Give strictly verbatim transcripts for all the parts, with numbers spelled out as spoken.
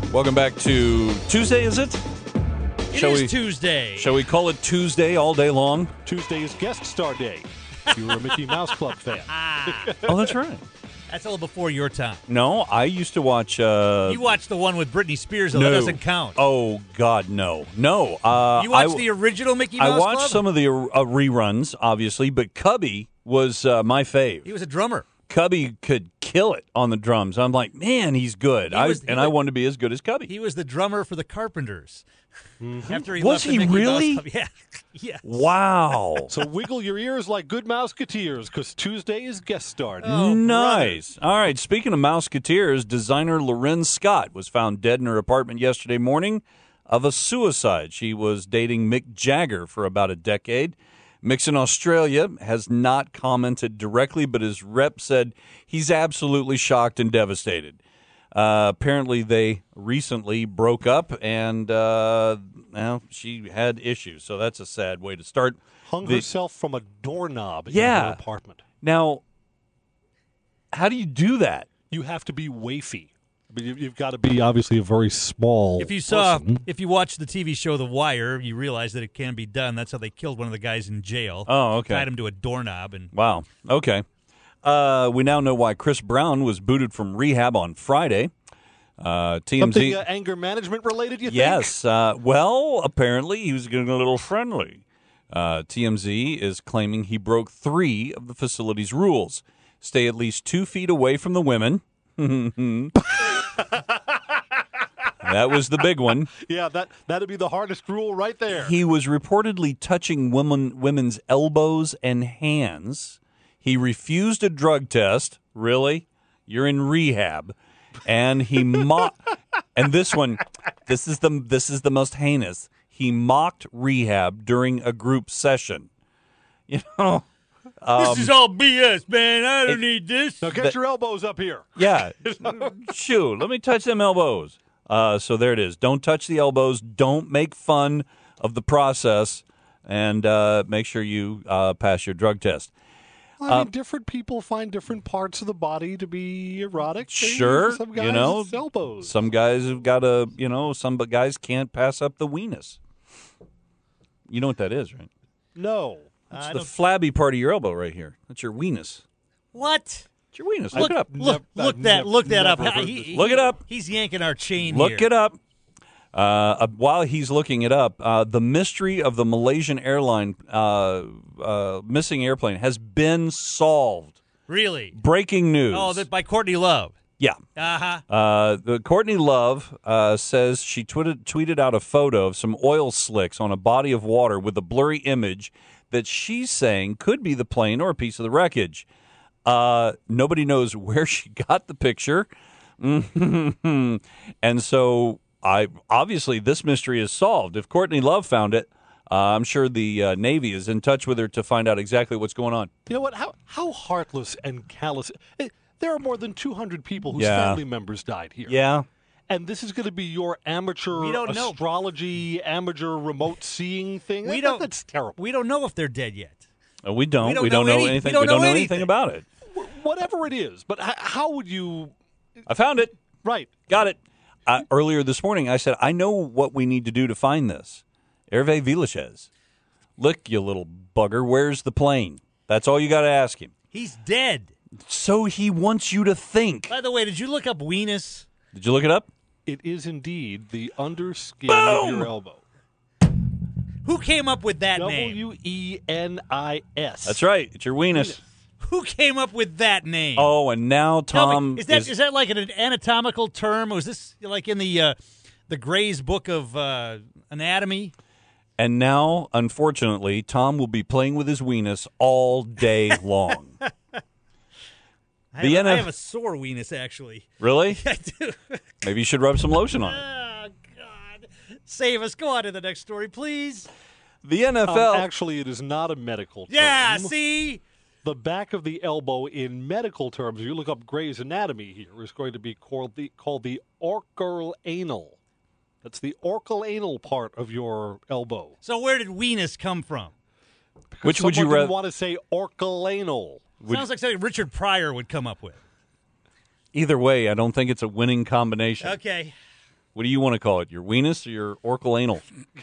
Welcome back to Tuesday, is it? It Shall is we, Tuesday. Shall we call it Tuesday all day long? Tuesday is guest star day. If you were a Mickey Mouse Club fan. Oh, that's right. That's a little before your time. No, I used to watch... Uh, You watched the one with Britney Spears, though. no. That doesn't count. Oh, God, no. No. Uh, You watched I, the original Mickey Mouse I watched Club? some of the uh, reruns, obviously, but Cubby was uh, my fave. He was a drummer. Cubby could kill it on the drums. I'm like, man, he's good. He I, was- he and I was- wanted to be as good as Cubby. He was the drummer for the Carpenters. After he Was left the he Mickey really? Mouse Club. Yeah. Yes. Wow. So wiggle your ears like good Mouseketeers, because Tuesday is guest star day. Oh, Nice. All right. Speaking of Mouseketeers, designer Loren Scott was found dead in her apartment yesterday morning of a suicide. She was dating Mick Jagger for about a decade. Mick's in Australia, has not commented directly, but his rep said he's absolutely shocked and devastated. Uh, apparently, they recently broke up, and uh, well, she had issues. So that's a sad way to start. Hung The- herself from a doorknob in Yeah. her apartment. Now, how do you do that? You have to be wafy. I mean, you- you've got to be obviously a very small If you saw, person. if you watched the T V show The Wire, you realize that it can be done. That's how they killed one of the guys in jail. Oh, okay. Tied him to a doorknob. And Wow. Okay. Uh, we now know why Chris Brown was booted from rehab on Friday. Uh, T M Z. Something uh, anger management related, you think? Yes. Uh, well, apparently he was getting a little friendly. Uh, T M Z is claiming he broke three of the facility's rules. Stay at least two feet away from the women. That was the big one. Yeah, that, that'd be the hardest rule right there. He was reportedly touching women, women's elbows and hands. He refused a drug test. Really? You're in rehab. And he mocked. And this one, this is the this is the most heinous. He mocked rehab during a group session. You know, this is all B S, man. I don't need this. Now get that- your elbows up here. yeah. Shoo, let me touch them elbows. Uh, so there it is. Don't touch the elbows. Don't make fun of the process, and uh, make sure you uh, pass your drug test. I mean, different people find different parts of the body to be erotic. Sure, Some guys, you know, it's elbows. Some guys have got a, you know, some guys can't pass up the weenus. You know what that is, right? No. It's I the don't- flabby part of your elbow right here. That's your weenus. What? It's your weenus. Look, Look it up. look, Nev- look I've that, nev- look that up. never heard He- this. he- Look it up. He's yanking our chain Look here. it up. Uh, uh, while he's looking it up, uh, the mystery of the Malaysian airline uh, uh, missing airplane has been solved. Really? Breaking news. Oh, that by Courtney Love. yeah. Uh-huh. Uh, the Courtney Love uh, says she tweeted, tweeted out a photo of some oil slicks on a body of water with a blurry image that she's saying could be the plane or a piece of the wreckage. Uh, nobody knows where she got the picture. And so I obviously this mystery is solved. If Courtney Love found it, uh, I'm sure the uh, Navy is in touch with her to find out exactly what's going on. You know what? How how heartless and callous. eh, There are more than two hundred people whose Yeah. family members died here. Yeah. And this is going to be your amateur We don't know. astrology, amateur remote seeing thing. We That- don't. That's terrible. We don't know if they're dead yet. Uh, we don't. We don't we don't know know any- we anything. don't we don't know know anything anything. about it. Wh- Whatever it is. But h- how would you. I found it. Right. Got it. Uh, earlier this morning, I said, I know what we need to do to find this. Hervé Villachez. Look, you little bugger, where's the plane? That's all you got to ask him. He's dead. So he wants you to think. By the way, did you look up weenus? Did you look it up? It is indeed the underskin Boom! of your elbow. Who came up with that name? W E N I S. That's right. It's your weenus. Who came up with that name? Oh, and now Tell me, Tom is that is, that like an anatomical term? Was this like in the uh, the Gray's book of uh, anatomy? and now, unfortunately, Tom will be playing with his weenus all day long. I, The have, a- I N F have a sore weenus, actually. Really? I do. Maybe you should rub some lotion on it. Oh, God. Save us. Go on to the next story, please. The N F Um, L. actually, it is not a medical term. Yeah, see? The back of the elbow in medical terms, if you look up Gray's Anatomy here, is going to be called the, called the orcal anal. That's the orcal anal part of your elbow. So where did weenus come from? Which would you Someone didn't rather? want to say orcal anal. Would- Sounds like something Richard Pryor would come up with. Either way, I don't think it's a winning combination. Okay. What do you want to call it? Your weenus or your orcal anal?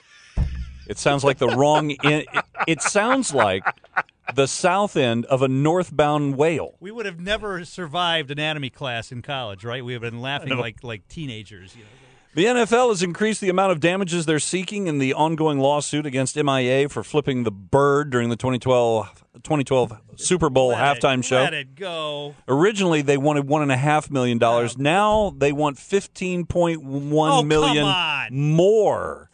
It sounds like the wrong. In, it, it sounds like the south end of a northbound whale. We would have never survived anatomy class in college, right? We would have been laughing like like teenagers. You know? The N F L has increased the amount of damages they're seeking in the ongoing lawsuit against M I A for flipping the bird during the twenty twelve, twenty twelve Super Bowl let halftime it, show. Let it go. Originally, they wanted one and a half million dollars. Now they want fifteen point one oh, million come on. more.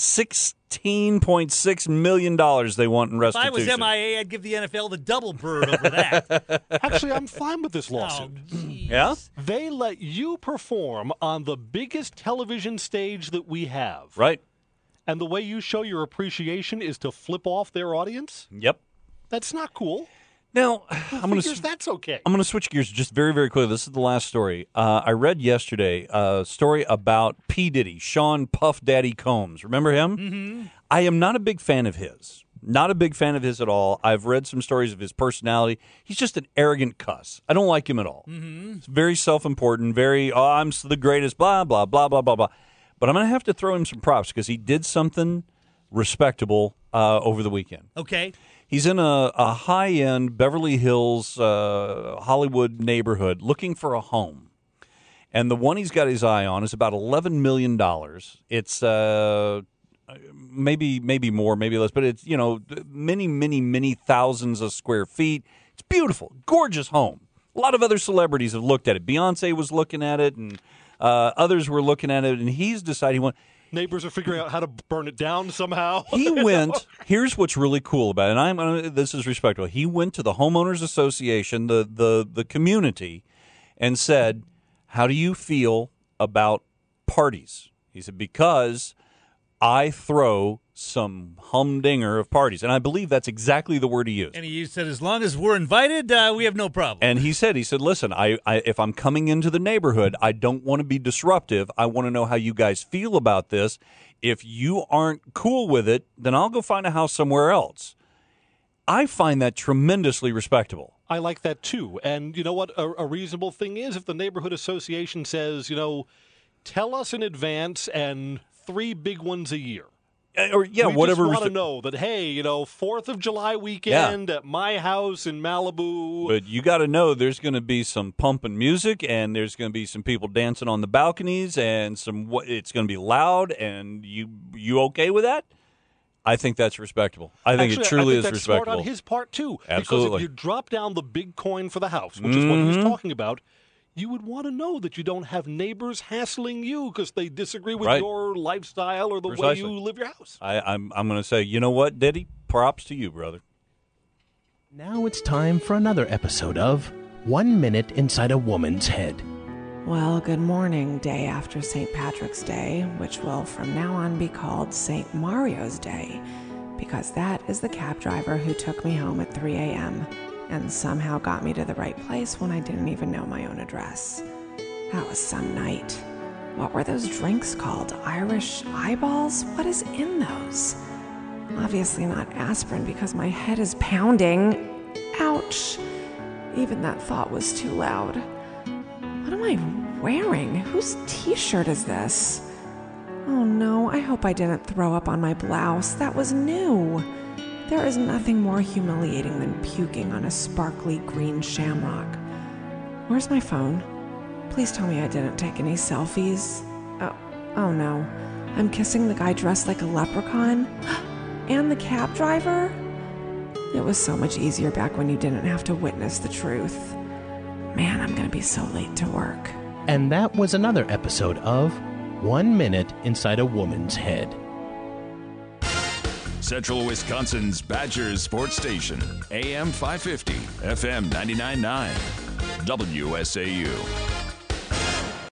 Sixteen point six million dollars they want in If restitution. I was M I A, I'd give the N F L the double bird over that. Actually, I'm fine with this Oh, lawsuit. geez. Yeah? They let you perform on the biggest television stage that we have. Right. And the way you show your appreciation is to flip off their audience? Yep. That's not cool. Now, Who I'm going figures to that's okay. I'm going to switch gears just very, very quickly. This is the last story. Uh, I read yesterday a story about P. Diddy, Sean Puff Daddy Combs. Remember him? Mm-hmm. I am not a big fan of his. Not a big fan of his at all. I've read some stories of his personality. He's just an arrogant cuss. I don't like him at all. Mm-hmm. He's very self-important, very, oh, I'm the greatest, blah, blah, blah, blah, blah, blah. But I'm going to have to throw him some props because he did something respectable uh, over the weekend. Okay. He's in a, a high-end Beverly Hills, uh, Hollywood neighborhood looking for a home. And the one he's got his eye on is about eleven million dollars. It's uh, maybe maybe more, maybe less, but it's, you know, many, many, many thousands of square feet. It's beautiful, gorgeous home. A lot of other celebrities have looked at it. Beyonce was looking at it, and uh, others were looking at it, and he's decided he wants. Neighbors are figuring out how to burn it down somehow. He went. Here's what's really cool about it, and I'm. Uh, this is respectable. He went to the homeowners association, the the the community, and said, "How do you feel about parties?" He said, "Because I throw some humdinger of parties," and I believe that's exactly the word he used. And he said, as long as we're invited, uh, we have no problem. And he said, he said, listen, I, I if I'm coming into the neighborhood, I don't want to be disruptive. I want to know how you guys feel about this. If you aren't cool with it, then I'll go find a house somewhere else. I find that tremendously respectable. I like that too. And you know what a, a reasonable thing is? If the neighborhood association says, you know, tell us in advance and three big ones a year. Or yeah, we whatever. We just want to know that, hey, you know, fourth of July weekend yeah. at my house in Malibu. But you got to know there's going to be some pumping music, and there's going to be some people dancing on the balconies, and some. It's going to be loud, and you you okay with that? I think that's respectable. I think Actually, it truly I think is that's respectable. Smart on his part too. Absolutely. Because if you drop down the big coin for the house, which mm-hmm. is what he was talking about, you would want to know that you don't have neighbors hassling you because they disagree with right. your lifestyle or the Precisely. way you live your house. I, I'm I'm going to say, you know what, Diddy? Props to you, brother. Now it's time for another episode of One Minute Inside a Woman's Head. Well, good morning, day after Saint Patrick's Day, which will from now on be called Saint Mario's Day, because that is the cab driver who took me home at three a.m. and somehow got me to the right place when I didn't even know my own address. That was some night. What were those drinks called? Irish eyeballs? What is in those? Obviously not aspirin because my head is pounding. Ouch. Even that thought was too loud. What am I wearing? Whose t-shirt is this? Oh no, I hope I didn't throw up on my blouse. That was new. There is nothing more humiliating than puking on a sparkly green shamrock. Where's my phone? Please tell me I didn't take any selfies. Oh, oh no. I'm kissing the guy dressed like a leprechaun? And the cab driver? It was so much easier back when you didn't have to witness the truth. Man, I'm going to be so late to work. And that was another episode of One Minute Inside a Woman's Head. Central Wisconsin's Badgers Sports Station, A M five fifty, F M ninety-nine point nine, W S A U.